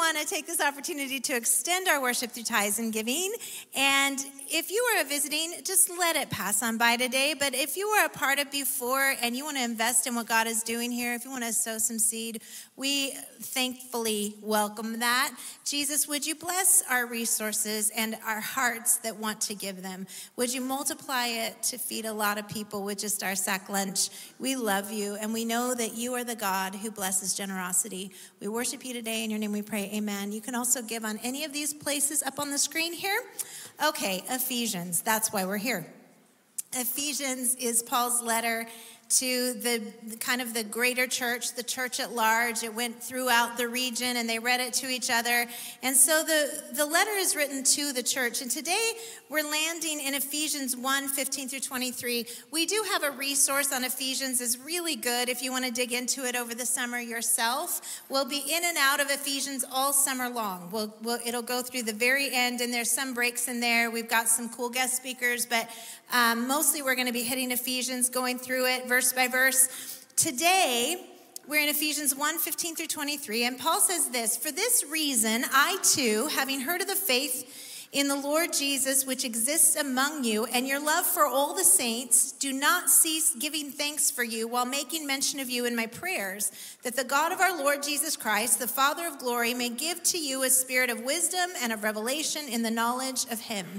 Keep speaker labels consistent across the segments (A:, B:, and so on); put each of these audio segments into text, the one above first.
A: want to take this opportunity to extend our worship through tithes and giving. And if you are visiting, just let it pass on by today. But if you were a part of before and you want to invest in what God is doing here, if you want to sow some seed, we thankfully welcome that. Jesus, would you bless our resources and our hearts that want to give them? Would you multiply it to feed a lot of people with just our sack lunch? We love you, and we know that you are the God who blesses generosity. We worship you today. In your name we pray, amen. You can also give on any of these places up on the screen here. Okay, Ephesians, that's why we're here. Ephesians is Paul's letter to the greater church, the church at large. It went throughout the region and they read it to each other. And so the letter is written to the church. And today we're landing in Ephesians 1:15 through 23. We do have a resource on Ephesians. It's really good if you want to dig into it over the summer yourself. We'll be in and out of Ephesians all summer long. It'll go through the very end, and there's some breaks in there. We've got some cool guest speakers, but mostly we're going to be hitting Ephesians, going through it verse by verse. Today, we're in Ephesians 1:15 through 23, and Paul says this: "For this reason, I too, having heard of the faith in the Lord Jesus, which exists among you, and your love for all the saints, do not cease giving thanks for you while making mention of you in my prayers, that the God of our Lord Jesus Christ, the Father of glory, may give to you a spirit of wisdom and of revelation in the knowledge of him.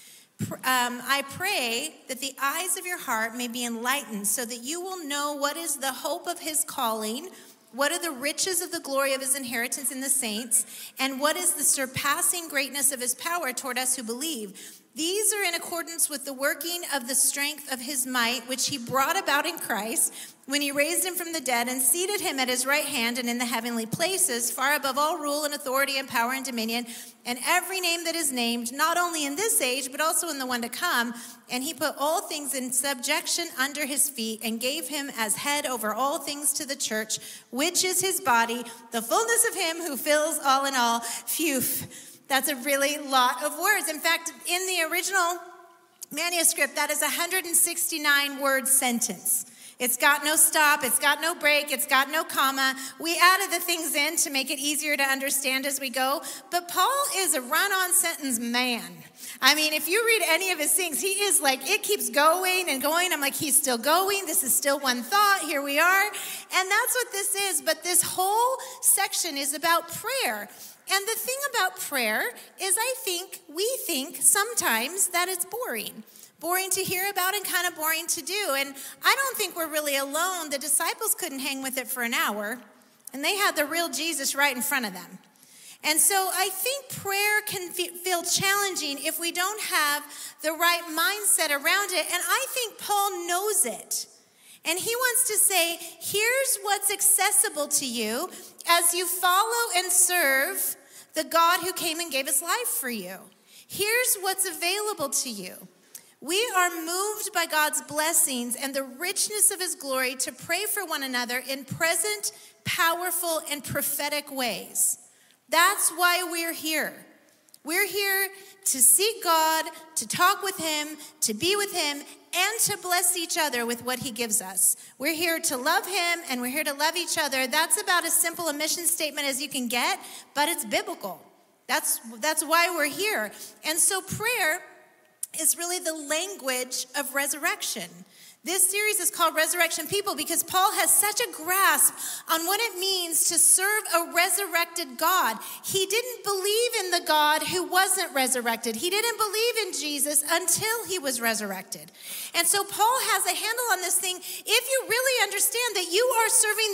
A: I pray that the eyes of your heart may be enlightened so that you will know what is the hope of his calling, what are the riches of the glory of his inheritance in the saints, and what is the surpassing greatness of his power toward us who believe. These are in accordance with the working of the strength of his might, which he brought about in Christ when he raised him from the dead and seated him at his right hand and in the heavenly places, far above all rule and authority and power and dominion, and every name that is named, not only in this age, but also in the one to come. And he put all things in subjection under his feet and gave him as head over all things to the church, which is his body, the fullness of him who fills all in all." Phew. That's a really lot of words. In fact, in the original manuscript, that is a 169-word sentence. It's got no stop, it's got no break, it's got no comma. We added the things in to make it easier to understand as we go. But Paul is a run-on sentence man. I mean, if you read any of his things, he is like, it keeps going and going. I'm like, he's still going. This is still one thought. Here we are. And that's what this is. But this whole section is about prayer. And the thing about prayer is we think sometimes that it's boring. Boring to hear about and kind of boring to do. And I don't think we're really alone. The disciples couldn't hang with it for an hour, and they had the real Jesus right in front of them. And so I think prayer can feel challenging if we don't have the right mindset around it. And I think Paul knows it. And he wants to say, here's what's accessible to you as you follow and serve the God who came and gave his life for you. Here's what's available to you. We are moved by God's blessings and the richness of his glory to pray for one another in present, powerful, and prophetic ways. That's why we're here. We're here to seek God, to talk with him, to be with him, and to bless each other with what he gives us. We're here to love him, and we're here to love each other. That's about as simple a mission statement as you can get, but it's biblical. That's why we're here. And so prayer is really the language of resurrection. This series is called Resurrection People because Paul has such a grasp on what it means to serve a resurrected God. He didn't believe in the God who wasn't resurrected. He didn't believe in Jesus until he was resurrected. And so Paul has a handle on this thing. If you really understand that you are serving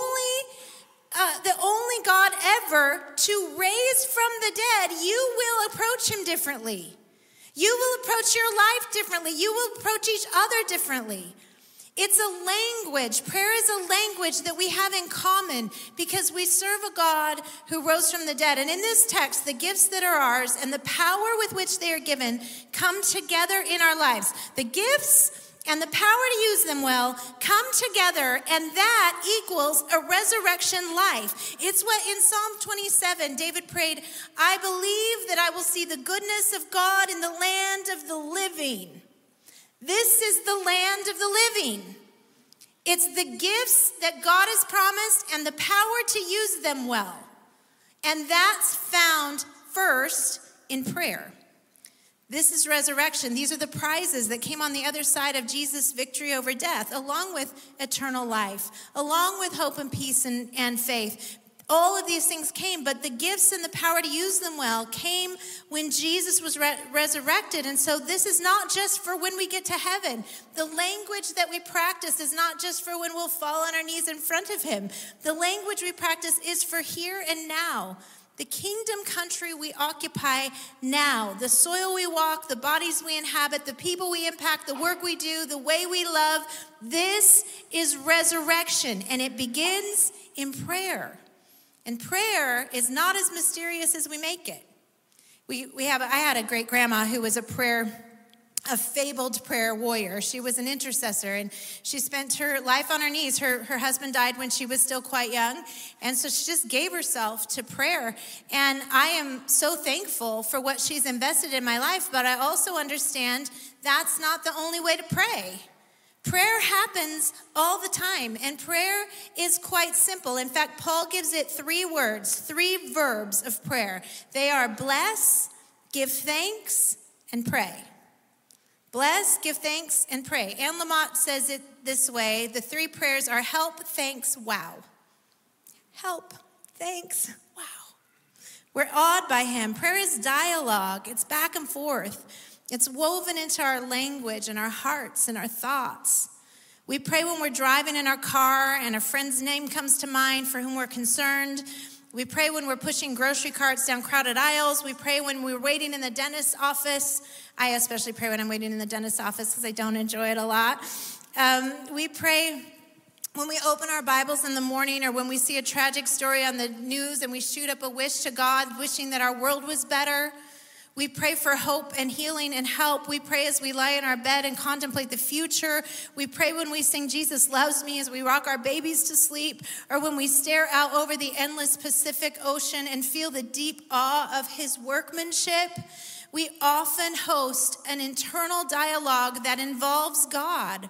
A: the only God ever to raise from the dead, you will approach him differently. You will approach your life differently. You will approach each other differently. It's a language. Prayer is a language that we have in common because we serve a God who rose from the dead. And in this text, the gifts that are ours and the power with which they are given come together in our lives. The gifts and the power to use them well come together, and that equals a resurrection life. It's what in Psalm 27, David prayed, "I believe that I will see the goodness of God in the land of the living." This is the land of the living. It's the gifts that God has promised and the power to use them well. And that's found first in prayer. This is resurrection. These are the prizes that came on the other side of Jesus' victory over death, along with eternal life, along with hope and peace and faith. All of these things came, but the gifts and the power to use them well came when Jesus was resurrected. And so this is not just for when we get to heaven. The language that we practice is not just for when we'll fall on our knees in front of him. The language we practice is for here and now. The kingdom country we occupy now, the soil we walk, the bodies we inhabit, the people we impact, the work we do, the way we love, this is resurrection, and it begins in prayer. And prayer is not as mysterious as we make it. I had a great grandma who was a fabled prayer warrior. She was an intercessor, and she spent her life on her knees. Her husband died when she was still quite young, and so she just gave herself to prayer. And I am so thankful for what she's invested in my life, but I also understand that's not the only way to pray. Prayer happens all the time, and prayer is quite simple. In fact, Paul gives it 3 words, 3 verbs of prayer. They are bless, give thanks, and pray. Bless, give thanks, and pray. Anne Lamott says it this way. The 3 prayers are help, thanks, wow. Help, thanks, wow. We're awed by him. Prayer is dialogue. It's back and forth. It's woven into our language and our hearts and our thoughts. We pray when we're driving in our car and a friend's name comes to mind for whom we're concerned. We pray when we're pushing grocery carts down crowded aisles. We pray when we're waiting in the dentist's office. I especially pray when I'm waiting in the dentist's office because I don't enjoy it a lot. We pray when we open our Bibles in the morning, or when we see a tragic story on the news and we shoot up a wish to God, wishing that our world was better. We pray for hope and healing and help. We pray as we lie in our bed and contemplate the future. We pray when we sing Jesus Loves Me as we rock our babies to sleep, or when we stare out over the endless Pacific Ocean and feel the deep awe of his workmanship. We often host an internal dialogue that involves God.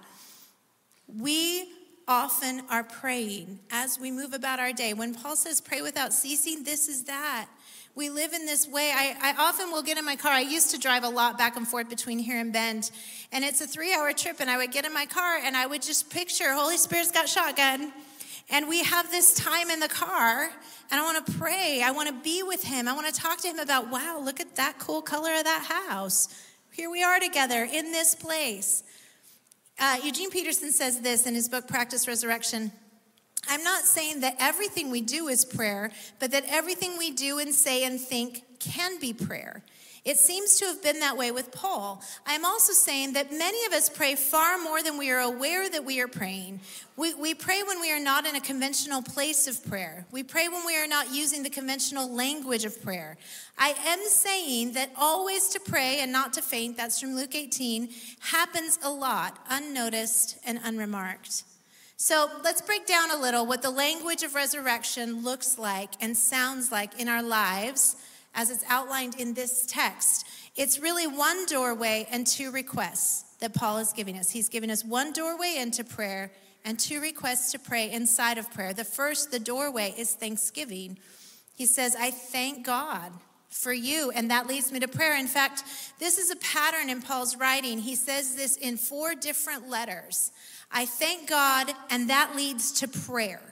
A: We often are praying as we move about our day. When Paul says pray without ceasing, this is that. We live in this way. I often will get in my car. I used to drive a lot back and forth between here and Bend, and it's a 3-hour trip, and I would get in my car, and I would just picture Holy Spirit's got shotgun, and we have this time in the car, and I want to pray. I want to be with him. I want to talk to him about, wow, look at that cool color of that house. Here we are together in this place. Eugene Peterson says this in his book, Practice Resurrection. I'm not saying that everything we do is prayer, but that everything we do and say and think can be prayer. It seems to have been that way with Paul. I'm also saying that many of us pray far more than we are aware that we are praying. We pray when we are not in a conventional place of prayer. We pray when we are not using the conventional language of prayer. I am saying that always to pray and not to faint, that's from Luke 18, happens a lot, unnoticed and unremarked. So let's break down a little what the language of resurrection looks like and sounds like in our lives as it's outlined in this text. It's really 1 doorway and 2 requests that Paul is giving us. He's giving us 1 doorway into prayer and 2 requests to pray inside of prayer. The first, the doorway, is thanksgiving. He says, I thank God for you, and that leads me to prayer. In fact, this is a pattern in Paul's writing. He says this in 4 different letters. I thank God, and that leads to prayer.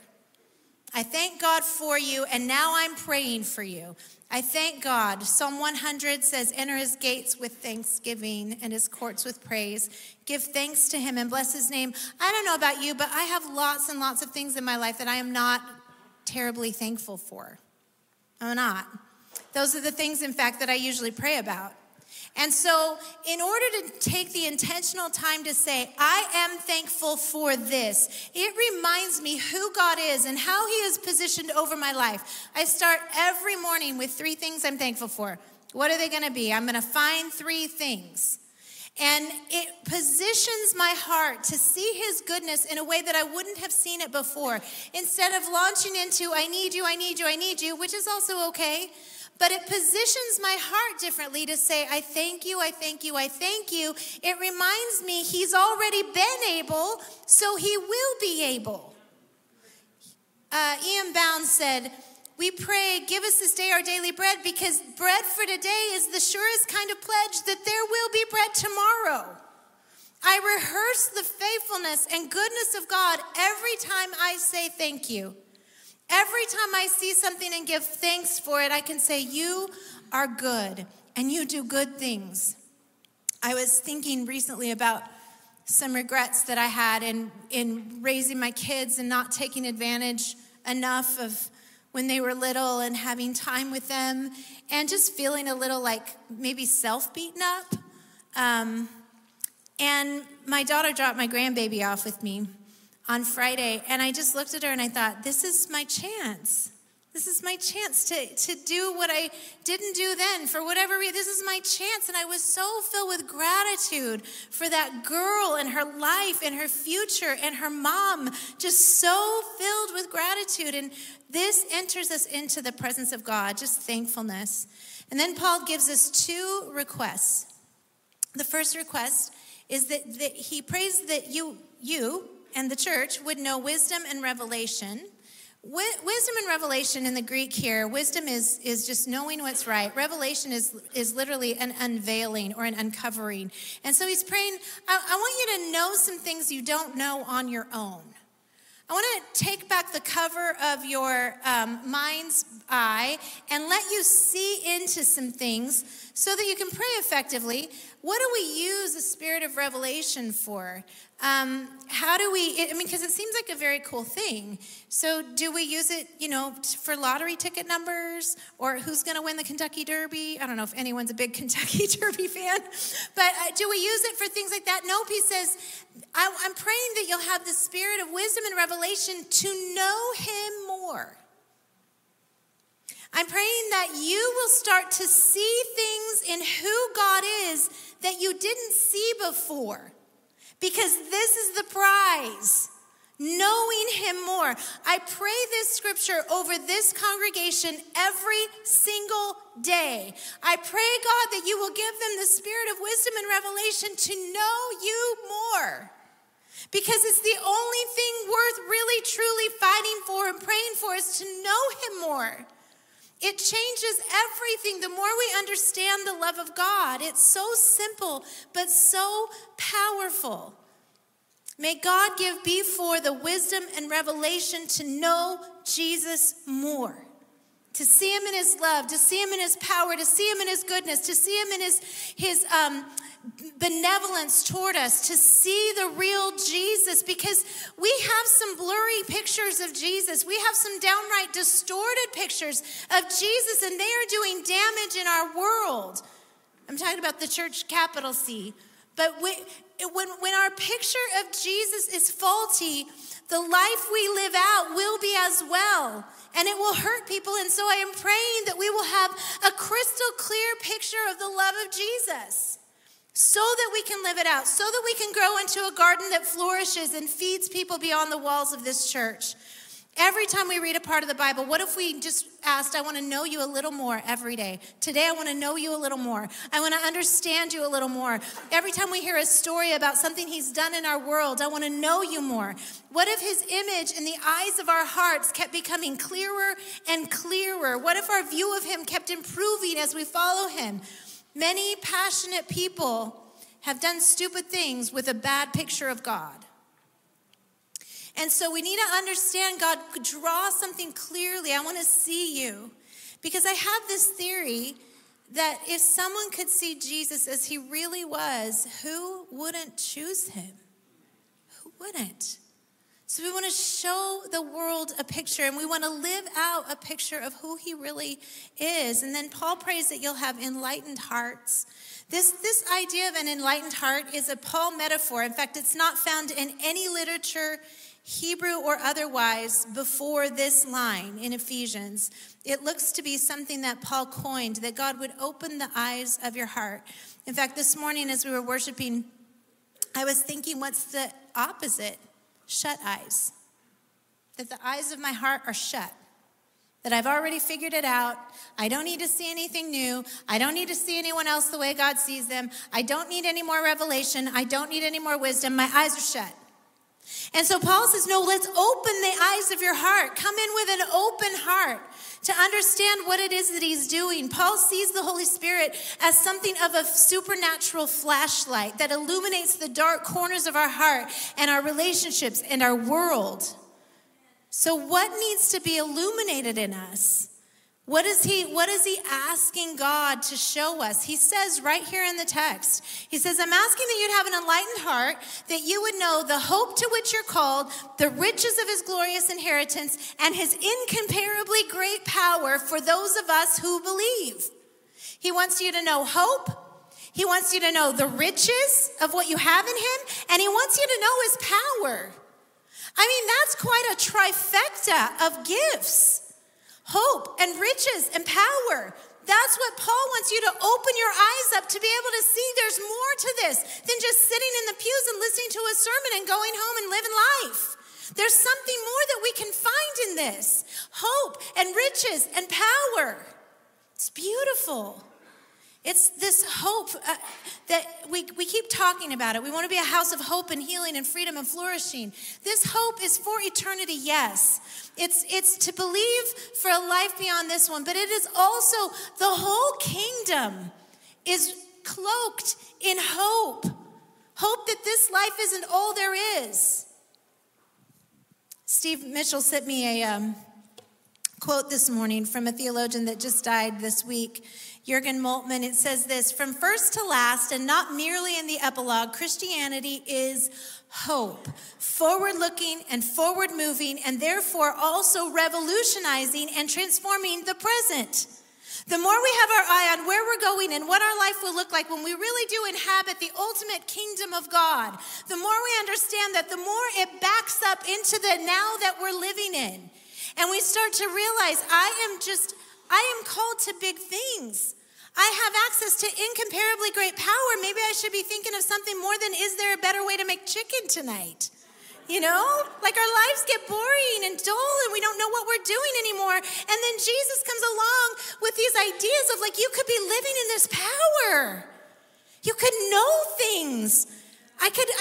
A: I thank God for you, and now I'm praying for you. I thank God. Psalm 100 says, enter his gates with thanksgiving and his courts with praise. Give thanks to him and bless his name. I don't know about you, but I have lots and lots of things in my life that I am not terribly thankful for. I'm not. Those are the things, in fact, that I usually pray about. And so in order to take the intentional time to say, I am thankful for this, it reminds me who God is and how he is positioned over my life. I start every morning with 3 things I'm thankful for. What are they going to be? I'm going to find 3 things. And it positions my heart to see his goodness in a way that I wouldn't have seen it before. Instead of launching into, I need you, I need you, I need you, which is also okay. But it positions my heart differently to say, I thank you, I thank you, I thank you. It reminds me he's already been able, so he will be able. E.M. Bounds said, We pray, give us this day our daily bread, because bread for today is the surest kind of pledge that there will be bread tomorrow. I rehearse the faithfulness and goodness of God every time I say thank you. Every time I see something and give thanks for it, I can say, you are good and you do good things. I was thinking recently about some regrets that I had in raising my kids and not taking advantage enough of when they were little and having time with them, and just feeling a little like maybe self-beaten up. And my daughter dropped my grandbaby off with me on Friday, and I just looked at her and I thought, this is my chance. This is my chance to do what I didn't do then for whatever reason. This is my chance. And I was so filled with gratitude for that girl and her life and her future and her mom, just so filled with gratitude. And this enters us into the presence of God, just thankfulness. And then Paul gives us two requests. The first request is that he prays that you and the church would know wisdom and revelation. Wisdom and revelation in the Greek here, wisdom is just knowing what's right. Revelation is literally an unveiling or an uncovering. And so he's praying, I want you to know some things you don't know on your own. I want to take back the cover of your mind's eye and let you see into some things so that you can pray effectively. What do we use the spirit of revelation for? How do we, because it seems like a very cool thing. So do we use it, for lottery ticket numbers, or who's going to win the Kentucky Derby? I don't know if anyone's a big Kentucky Derby fan, but do we use it for things like that? Nope, he says, I'm praying that you'll have the spirit of wisdom and revelation to know him more. I'm praying that you will start to see things in who God is that you didn't see before. Because this is the prize, knowing him more. I pray this scripture over this congregation every single day. I pray, God, that you will give them the spirit of wisdom and revelation to know you more. Because it's the only thing worth really, truly fighting for and praying for is to know him more. It changes everything the more we understand the love of God. It's so simple, but so powerful. May God give before the wisdom and revelation to know Jesus more, to see him in his love, to see him in his power, to see him in his goodness, to see him in his benevolence toward us, to see the real Jesus, because we have some blurry pictures of Jesus. We have some downright distorted pictures of Jesus, and they are doing damage in our world. I'm talking about the church, capital C. But when our picture of Jesus is faulty, the life we live out will be as well. And it will hurt people. And so I am praying that we will have a crystal clear picture of the love of Jesus, so that we can live it out, so that we can grow into a garden that flourishes and feeds people beyond the walls of this church. Every time we read a part of the Bible, what if we just asked, I want to know you a little more every day. Today, I want to know you a little more. I want to understand you a little more. Every time we hear a story about something he's done in our world, I want to know you more. What if his image in the eyes of our hearts kept becoming clearer and clearer? What if our view of him kept improving as we follow him? Many passionate people have done stupid things with a bad picture of God. And so we need to understand, God, draw something clearly. I want to see you. Because I have this theory that if someone could see Jesus as he really was, who wouldn't choose him? Who wouldn't? So we want to show the world a picture, and we want to live out a picture of who he really is. And then Paul prays that you'll have enlightened hearts. This idea of an enlightened heart is a Paul metaphor. In fact, it's not found in any literature, Hebrew or otherwise, before this line in Ephesians. It looks to be something that Paul coined, that God would open the eyes of your heart. In fact, this morning as we were worshiping, I was thinking, what's the opposite? Shut eyes. That the eyes of my heart are shut. That I've already figured it out. I don't need to see anything new. I don't need to see anyone else the way God sees them. I don't need any more revelation. I don't need any more wisdom. My eyes are shut. And so Paul says, no, let's open the eyes of your heart. Come in with an open heart to understand what it is that he's doing. Paul sees the Holy Spirit as something of a supernatural flashlight that illuminates the dark corners of our heart and our relationships and our world. So what needs to be illuminated in us? What is he asking God to show us? He says right here in the text, he says, I'm asking that you'd have an enlightened heart, that you would know the hope to which you're called, the riches of his glorious inheritance, and his incomparably great power for those of us who believe. He wants you to know hope. He wants you to know the riches of what you have in him, and he wants you to know his power. I mean, that's quite a trifecta of gifts. Hope and riches and power. That's what Paul wants you to open your eyes up to be able to see there's more to this than just sitting in the pews and listening to a sermon and going home and living life. There's something more that we can find in this. Hope and riches and power. It's beautiful. It's this hope that we keep talking about it. We want to be a house of hope and healing and freedom and flourishing. This hope is for eternity, yes. It's to believe for a life beyond this one, but it is also the whole kingdom is cloaked in hope. Hope that this life isn't all there is. Steve Mitchell sent me a quote this morning from a theologian that just died this week, Jürgen Moltmann. It says this: from first to last, and not merely in the epilogue, Christianity is hope, forward-looking and forward-moving, and therefore also revolutionizing and transforming the present. The more we have our eye on where we're going and what our life will look like when we really do inhabit the ultimate kingdom of God, the more we understand that, the more it backs up into the now that we're living in. And we start to realize I am called to big things. I have access to incomparably great power. Maybe I should be thinking of something more than, is there a better way to make chicken tonight? You know, like our lives get boring and dull and we don't know what we're doing anymore. And then Jesus comes along with these ideas of like, you could be living in this power. You could know things. I could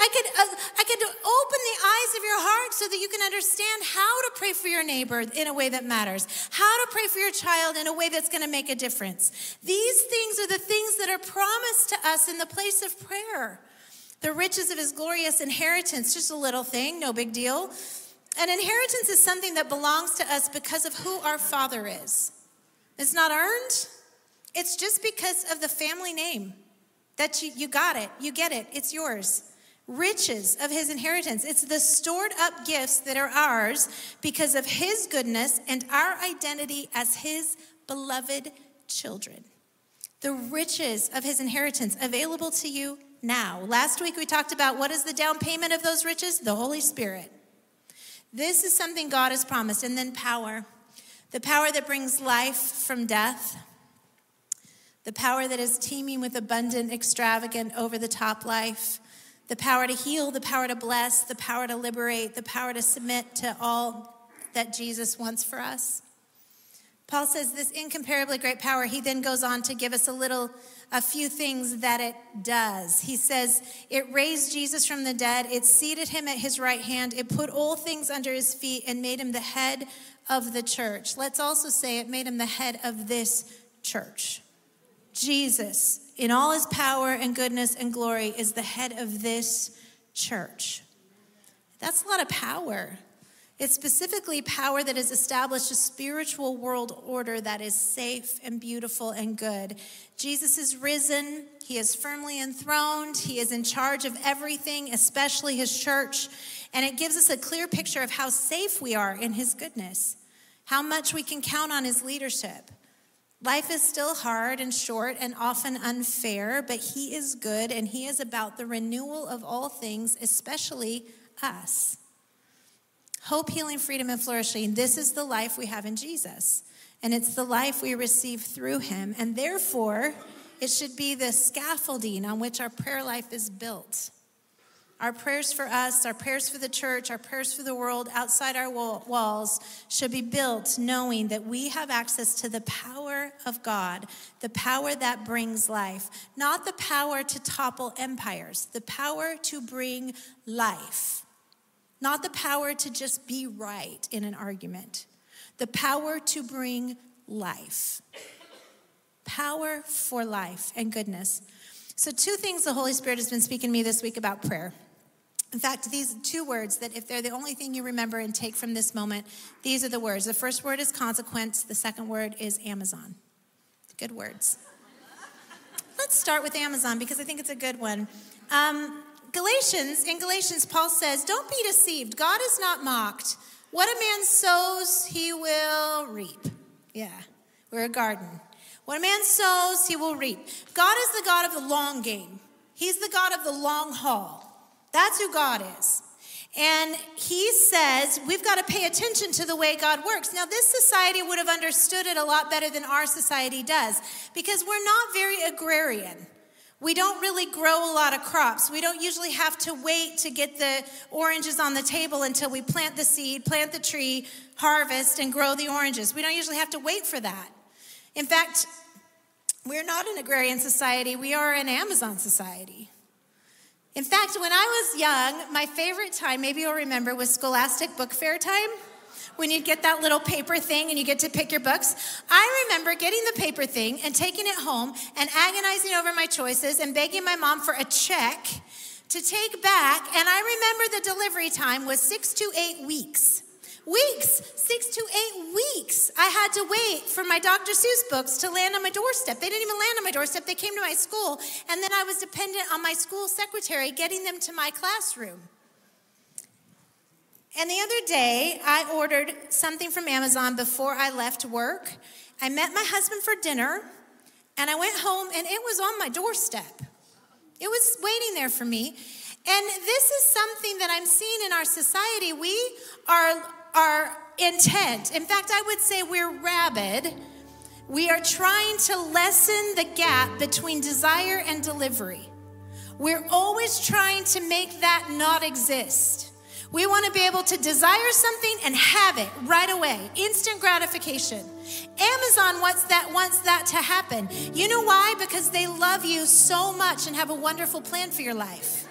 A: open the eyes of your heart so that you can understand how to pray for your neighbor in a way that matters, how to pray for your child in a way that's going to make a difference. These things are the things that are promised to us in the place of prayer. The riches of his glorious inheritance, just a little thing, no big deal. An inheritance is something that belongs to us because of who our Father is. It's not earned. It's just because of the family name that you got it. You get it. It's yours. Riches of his inheritance. It's the stored up gifts that are ours because of his goodness and our identity as his beloved children. The riches of his inheritance available to you now. Last week we talked about what is the down payment of those riches? The Holy Spirit. This is something God has promised. And then power. The power that brings life from death. The power that is teeming with abundant, extravagant, over-the-top life. The power to heal, the power to bless, the power to liberate, the power to submit to all that Jesus wants for us. Paul says this incomparably great power. He then goes on to give us a few things that it does. He says it raised Jesus from the dead. It seated him at his right hand. It put all things under his feet and made him the head of the church. Let's also say it made him the head of this church. Jesus, in all his power and goodness and glory, is the head of this church. That's a lot of power. It's specifically power that has established a spiritual world order that is safe and beautiful and good. Jesus is risen. He is firmly enthroned. He is in charge of everything, especially his church. And it gives us a clear picture of how safe we are in his goodness, how much we can count on his leadership. Life is still hard and short and often unfair, but he is good and he is about the renewal of all things, especially us. Hope, healing, freedom, and flourishing. This is the life we have in Jesus. And it's the life we receive through him. And therefore, it should be the scaffolding on which our prayer life is built. Our prayers for us, our prayers for the church, our prayers for the world outside our walls should be built knowing that we have access to the power of God, the power that brings life, not the power to topple empires, the power to bring life. Not the power to just be right in an argument. The power to bring life. Power for life and goodness. So 2 things the Holy Spirit has been speaking to me this week about prayer. In fact, these 2 words that if they're the only thing you remember and take from this moment, these are the words. The first word is consequence. The second word is Amazon. Good words. Let's start with Amazon because I think it's a good one. In Galatians, Paul says, don't be deceived. God is not mocked. What a man sows, he will reap. Yeah, we're a garden. What a man sows, he will reap. God is the God of the long game. He's the God of the long haul. That's who God is. And he says we've got to pay attention to the way God works. Now, this society would have understood it a lot better than our society does because we're not very agrarian. We don't really grow a lot of crops. We don't usually have to wait to get the oranges on the table until we plant the seed, plant the tree, harvest, and grow the oranges. We don't usually have to wait for that. In fact, we're not an agrarian society. We are an Amazon society. In fact, when I was young, my favorite time, maybe you'll remember, was Scholastic Book Fair time. When you'd get that little paper thing and you get to pick your books. I remember getting the paper thing and taking it home and agonizing over my choices and begging my mom for a check to take back. And I remember the delivery time was 6 to 8 weeks. 6 to 8 weeks. I had to wait for my Dr. Seuss books to land on my doorstep. They didn't even land on my doorstep. They came to my school. And then I was dependent on my school secretary getting them to my classroom. And the other day, I ordered something from Amazon before I left work. I met my husband for dinner, and I went home, and it was on my doorstep. It was waiting there for me. And this is something that I'm seeing in our society. We are intent. In fact, I would say we're rabid. We are trying to lessen the gap between desire and delivery. We're always trying to make that not exist. We want to be able to desire something and have it right away. Instant gratification. Amazon wants that to happen. You know why? Because they love you so much and have a wonderful plan for your life.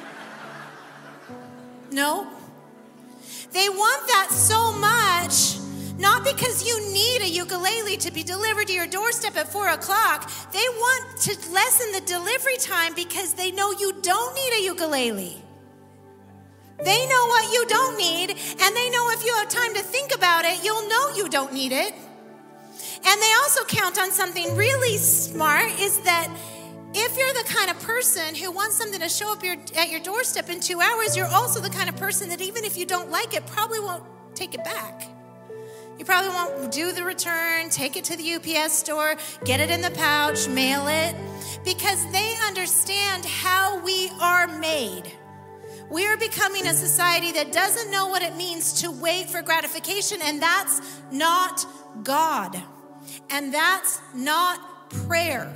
A: No? They want that so much, not because you need a ukulele to be delivered to your doorstep at 4 o'clock. They want to lessen the delivery time because they know you don't need a ukulele. They know what you don't need, and they know if you have time to think about it, you'll know you don't need it. And they also count on something really smart, is that if you're the kind of person who wants something to show up at your doorstep in 2 hours, you're also the kind of person that even if you don't like it, probably won't take it back. You probably won't do the return, take it to the UPS store, get it in the pouch, mail it, because they understand how we are made. We are becoming a society that doesn't know what it means to wait for gratification, and that's not God. And that's not prayer.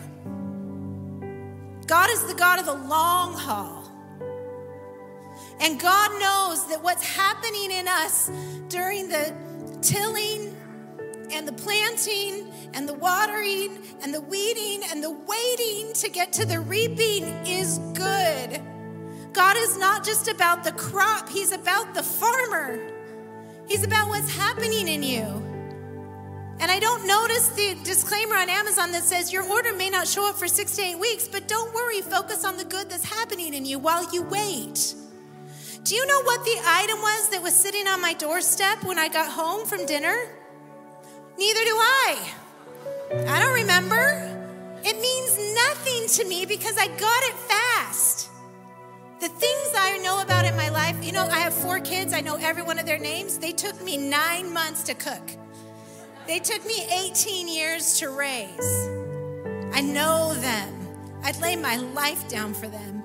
A: God is the God of the long haul. And God knows that what's happening in us during the tilling and the planting and the watering and the weeding and the waiting to get to the reaping is good. God is not just about the crop. He's about the farmer. He's about what's happening in you. And I don't notice the disclaimer on Amazon that says your order may not show up for 6 to 8 weeks, but don't worry, focus on the good that's happening in you while you wait. Do you know what the item was that was sitting on my doorstep when I got home from dinner? Neither do I. I don't remember. It means nothing to me because I got it fast. The things I know about in my life, you know, I have 4 kids. I know every one of their names. They took me 9 months to cook. They took me 18 years to raise. I know them. I'd lay my life down for them.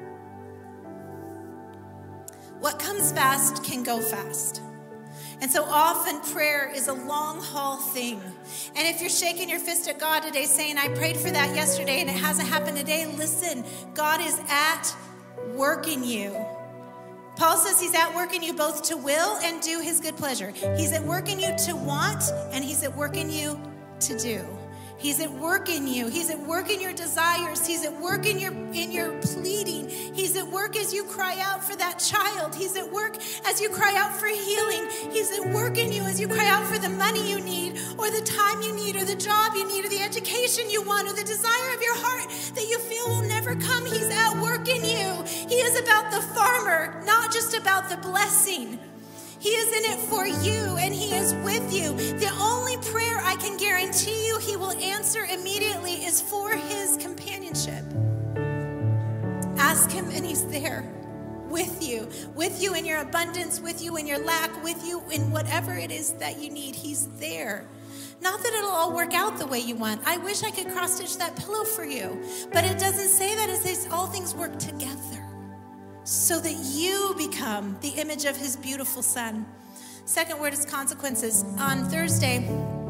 A: What comes fast can go fast. And so often prayer is a long haul thing. And if you're shaking your fist at God today saying, I prayed for that yesterday and it hasn't happened today, listen, God is at work in you. Paul says he's at work in you both to will and do his good pleasure. He's at work in you to want, and he's at work in you to do. He's at work in you. He's at work in your desires. He's at work in your pleading. He's at work as you cry out for that child. He's at work as you cry out for healing. He's at work in you as you cry out for the money you need, or the time you need, or the job you need, or the education you want, or the desire of your heart that you feel will never come. He's at work in you. He is about the farmer, not just about the blessing. He is in it for you, and he is with you. The only prayer I can guarantee you he will answer immediately is for his companionship. Ask him, and he's there with you in your abundance, with you in your lack, with you in whatever it is that you need. He's there. Not that it'll all work out the way you want. I wish I could cross-stitch that pillow for you, but it doesn't say that. It says all things work together, so that you become the image of his beautiful son. Second word is consequences. On Thursday,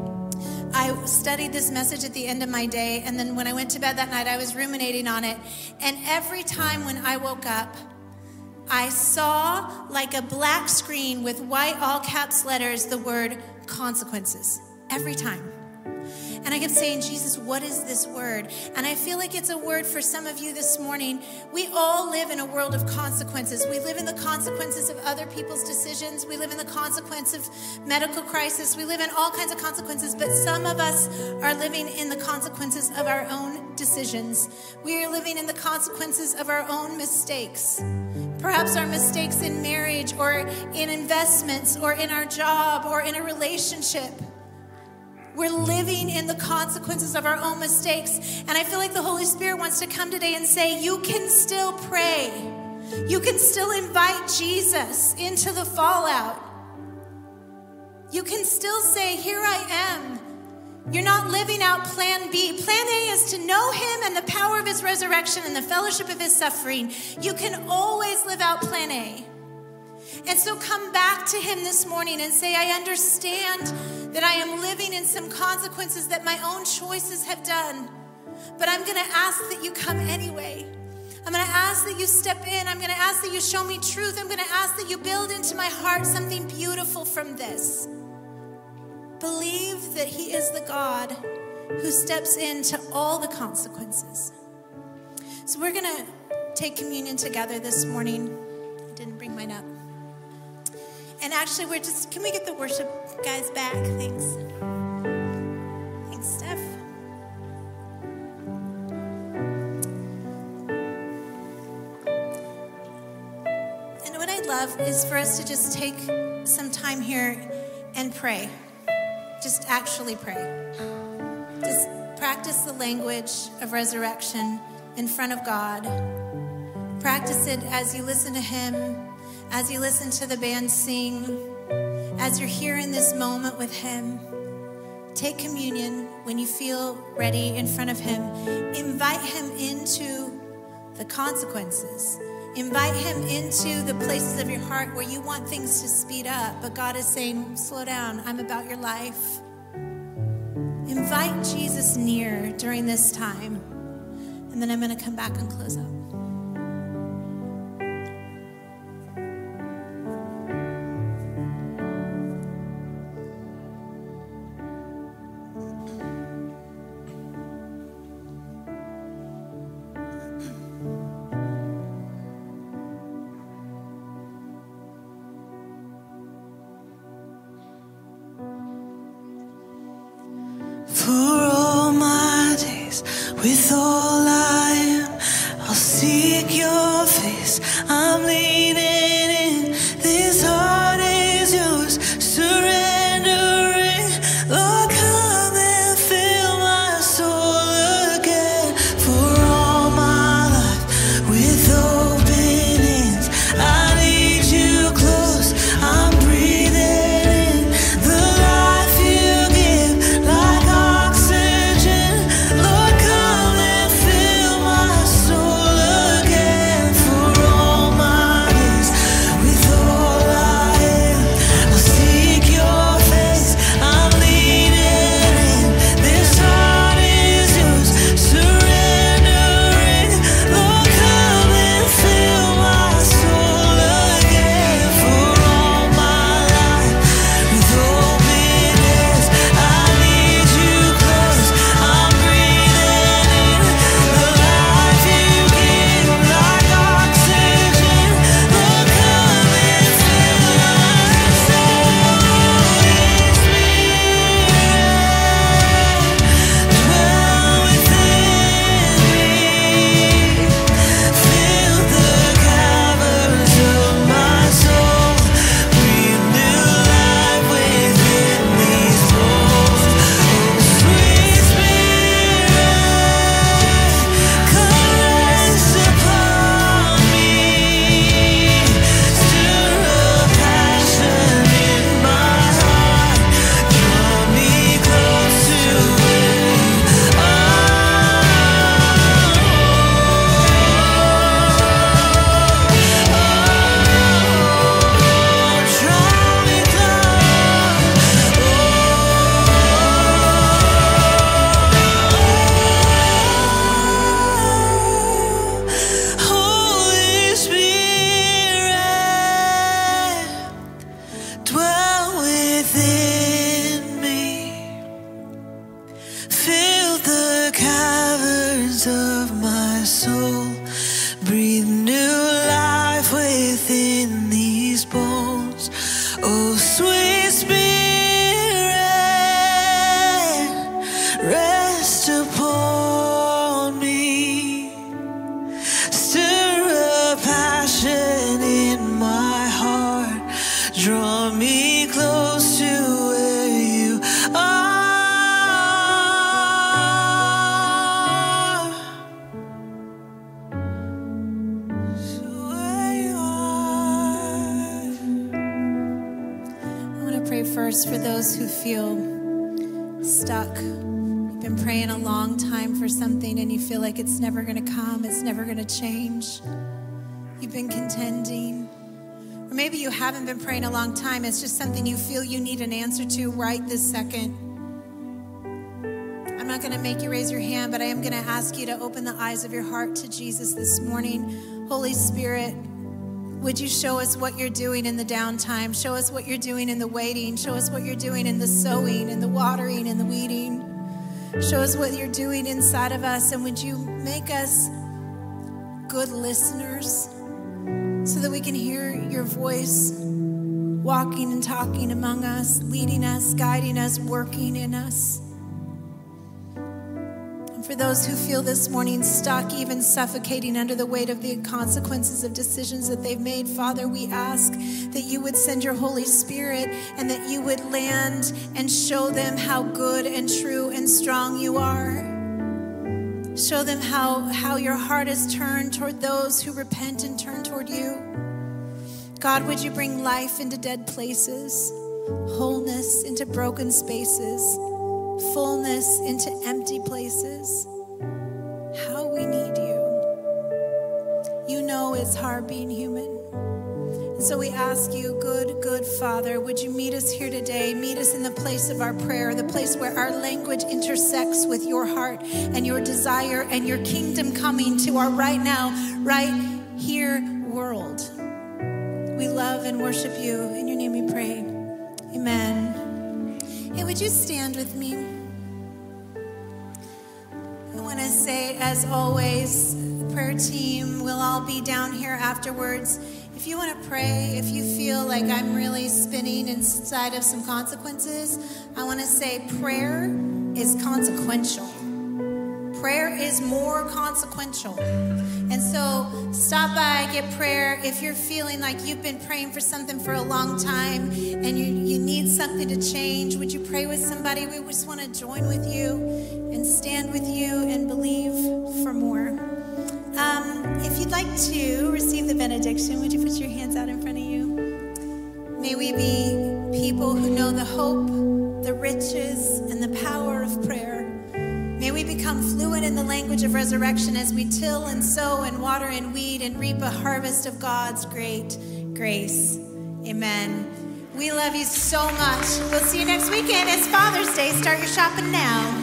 A: I studied this message at the end of my day, and then when I went to bed that night, I was ruminating on it. And every time when I woke up, I saw like a black screen with white all caps letters the word consequences. Every time. And I kept saying, Jesus, what is this word? And I feel like it's a word for some of you this morning. We all live in a world of consequences. We live in the consequences of other people's decisions. We live in the consequence of medical crisis. We live in all kinds of consequences, but some of us are living in the consequences of our own decisions. We are living in the consequences of our own mistakes. Perhaps our mistakes in marriage, or in investments, or in our job, or in a relationship. We're living in the consequences of our own mistakes. And I feel like the Holy Spirit wants to come today and say, you can still pray. You can still invite Jesus into the fallout. You can still say, here I am. You're not living out plan B. Plan A is to know him and the power of his resurrection and the fellowship of his suffering. You can always live out plan A. And so come back to him this morning and say, I understand that I am living in some consequences that my own choices have done. But I'm going to ask that you come anyway. I'm going to ask that you step in. I'm going to ask that you show me truth. I'm going to ask that you build into my heart something beautiful from this. Believe that he is the God who steps into all the consequences. So we're going to take communion together this morning. I didn't bring mine up. And actually, can we get the worship guys back? Thanks. Thanks, Steph. And what I'd love is for us to just take some time here and pray. Just actually pray. Just practice the language of resurrection in front of God. Practice it as you listen to him, as you listen to the band sing, as you're here in this moment with him. Take communion when you feel ready in front of him. Invite him into the consequences. Invite him into the places of your heart where you want things to speed up, but God is saying, slow down, I'm about your life. Invite Jesus near during this time, and then I'm going to come back and close up.
B: With all I am, I'll seek your face. I'm leaning in. This heart is yours, surrendering. Lord, come and fill my soul again. For all my life, with open hands, I need you close. I'm breathing in the life you give, like oxygen. Lord, come and fill
A: first for those who feel stuck. You've been praying a long time for something and you feel like it's never going to come, it's never going to change. You've been contending. Or maybe you haven't been praying a long time. It's just something you feel you need an answer to right this second. I'm not going to make you raise your hand, but I am going to ask you to open the eyes of your heart to Jesus this morning. Holy Spirit, would you show us what you're doing in the downtime? Show us what you're doing in the waiting. Show us what you're doing in the sowing and the watering and the weeding. Show us what you're doing inside of us. And would you make us good listeners so that we can hear your voice walking and talking among us, leading us, guiding us, working in us. And for those who feel this morning stuck, even suffocating under the weight of the consequences of decisions that they've made, Father, we ask that you would send your Holy Spirit and that you would land and show them how good and true and strong you are. Show them how your heart is turned toward those who repent and turn toward you. God, would you bring life into dead places, wholeness into broken spaces, fullness into empty places? How we need you. You know it's hard being human. And so we ask you, good Father, would you meet us here today? Meet us in the place of our prayer, the place where our language intersects with your heart and your desire and your kingdom coming to our right now, right here world. We love and worship you. In your name we pray. Amen. Hey, would you stand with me? I want to say, as always, prayer team, we'll all be down here afterwards. If you want to pray, if you feel like I'm really spinning inside of some consequences, I want to say prayer is consequential. Prayer is more consequential. And so stop by, get prayer. If you're feeling like you've been praying for something for a long time and you need something to change, would you pray with somebody? We just want to join with you and stand with you and believe for more. If you'd like to receive the benediction, would you put your hands out in front of you? May we be people who know the hope, the riches, and the power of prayer. May we become fluent in the language of resurrection as we till and sow and water and weed and reap a harvest of God's great grace. Amen. We love you so much. We'll see you next weekend. It's Father's Day. Start your shopping now.